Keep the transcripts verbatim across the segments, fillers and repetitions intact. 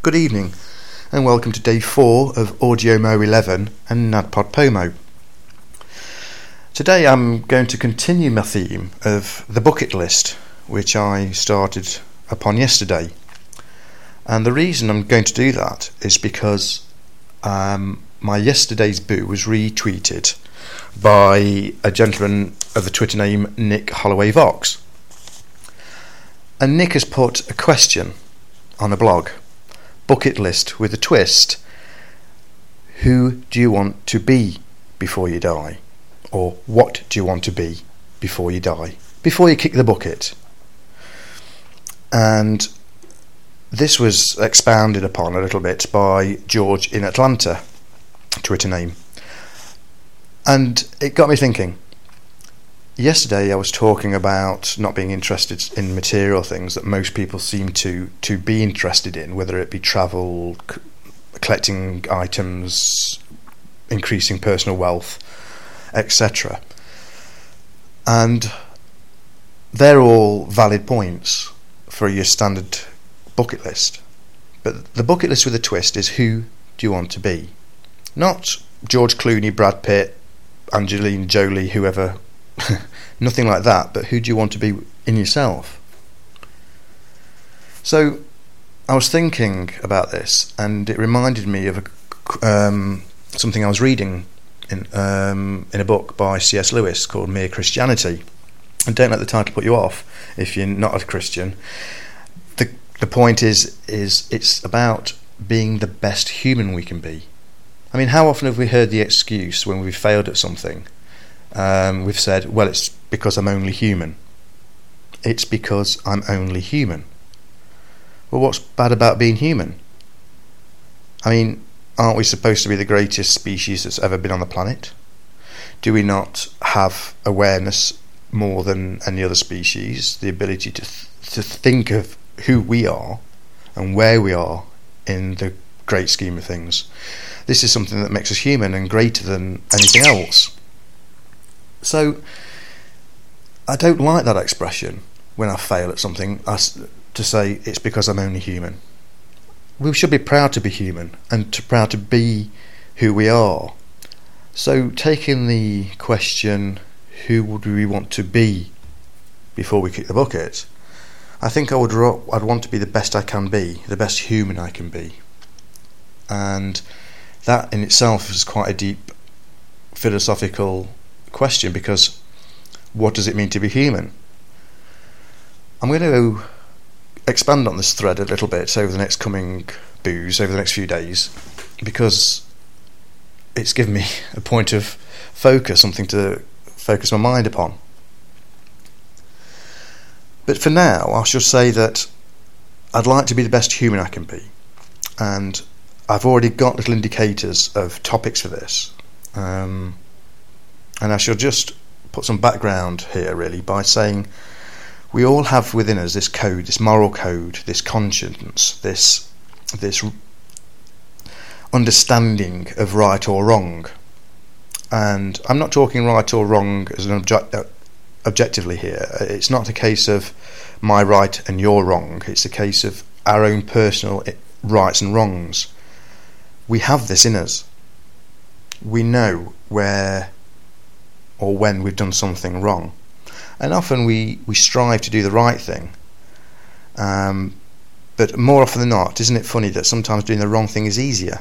Good evening and welcome to day four of AudioMo eleven and NADPodPoMo. Today I'm going to continue my theme of the bucket list, which I started upon yesterday. And the reason I'm going to do that is because um, my yesterday's boo was retweeted by a gentleman of the Twitter name Nick Holloway Vox. And Nick has put a question on a blog, bucket list with a twist. Who do you want to be before you die? Or what do you want to be before you die? Before you kick the bucket. And this was expounded upon a little bit by George in Atlanta, Twitter name. And it got me thinking. Yesterday I was talking about not being interested in material things that most people seem to, to be interested in, whether it be travel, c- collecting items, increasing personal wealth, et cetera. And they're all valid points for your standard bucket list. But the bucket list with a twist is, who do you want to be? Not George Clooney, Brad Pitt, Angelina Jolie, whoever. Nothing like that, but who do you want to be in yourself? So I was thinking about this, and it reminded me of a, um, something I was reading in um, in a book by C S Lewis called Mere Christianity. And don't let the title put you off if you're not a Christian. The the point is is it's about being the best human we can be. I mean, how often have we heard the excuse when we've failed at something? Um, we've said, well, it's because I'm only human. It's because I'm only human. Well, what's bad about being human? I mean, aren't we supposed to be the greatest species that's ever been on the planet? Do we not have awareness more than any other species? The ability to th- to think of who we are and where we are in the great scheme of things. This is something that makes us human and greater than anything else. So I don't like that expression when I fail at something, as to say it's because I'm only human. We should be proud to be human and to proud to be who we are. So taking the question, who would we want to be before we kick the bucket, I think I would I'd want to be the best I can be, the best human I can be. And that in itself is quite a deep philosophical question, because what does it mean to be human? I'm going to expand on this thread a little bit over the next coming boos, over the next few days, because it's given me a point of focus, something to focus my mind upon. But for now, I shall say that I'd like to be the best human I can be, and I've already got little indicators of topics for this. Um, And I shall just put some background here, really, by saying we all have within us this code, this moral code, this conscience, this this understanding of right or wrong. And I'm not talking right or wrong as an object, uh, objectively here. It's not a case of my right and your wrong. It's a case of our own personal rights and wrongs. We have this in us. We know where or when we've done something wrong, and often we, we strive to do the right thing, um, but more often than not, isn't it funny that sometimes doing the wrong thing is easier?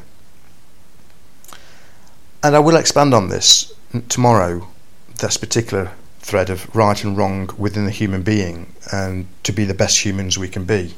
And I will expand on this tomorrow, this particular thread of right and wrong within the human being, and to be the best humans we can be.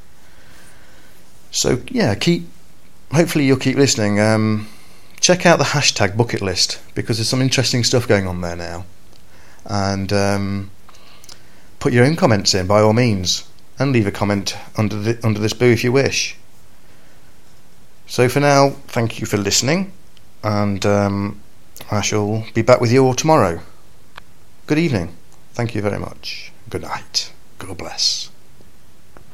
So yeah, keep hopefully you'll keep listening. um, Check out the hashtag bucket list, because there's some interesting stuff going on there now. And um, put your own comments in by all means, and leave a comment under the, under this boo if you wish. So for now, thank you for listening, and um, I shall be back with you all tomorrow. Good evening. Thank you very much. Good night. God bless.